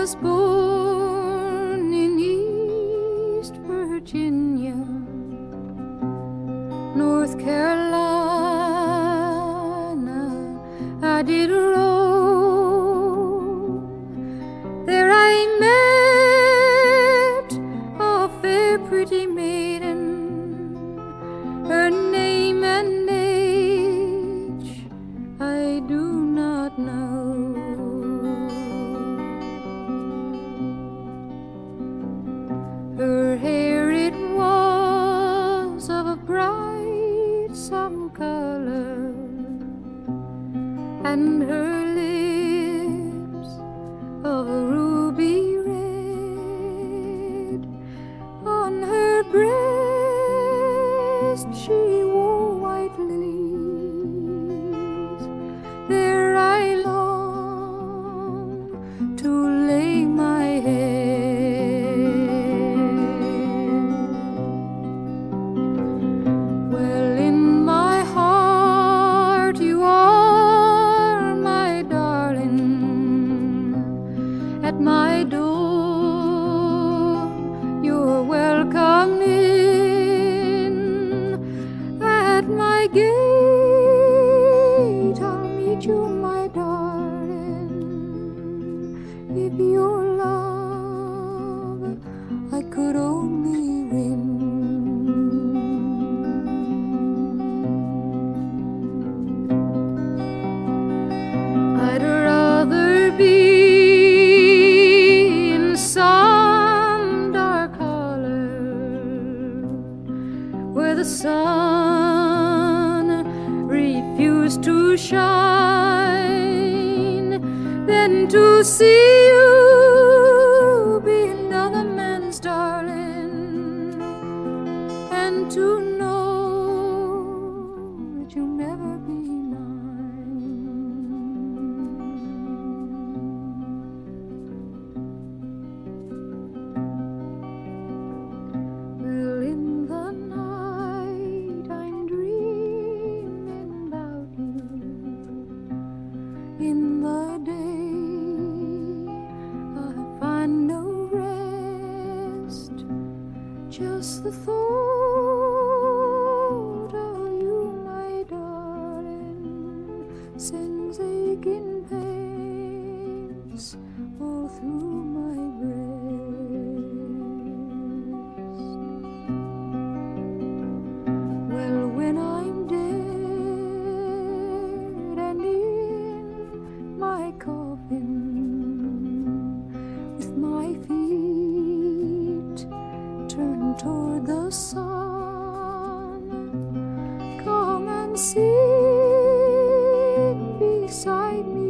was born in East Virginia, North Carolina, I did roam. There I met a fair pretty maiden, her name and age I do not know. Her hair it was of a bright some color, and her lips of a ruby red. On her breast she wore white lilies. There I long to lay my head. Well, in my heart you are, my darling. At my door you're welcome in. At my gate I'll meet you, my darling. If your love I could only win. I'd rather be in some dark hollow where the sun refused to shine than to see you be another man's darling, and to know that you'll never be mine. Well, in the night I'm dreaming about you. In the day I find no rest. Just the thought of you, my darling, sends aching pains all through my breast. Well, when I'm dead and in my coffin, with my feet turned toward the sun, come and sit beside me,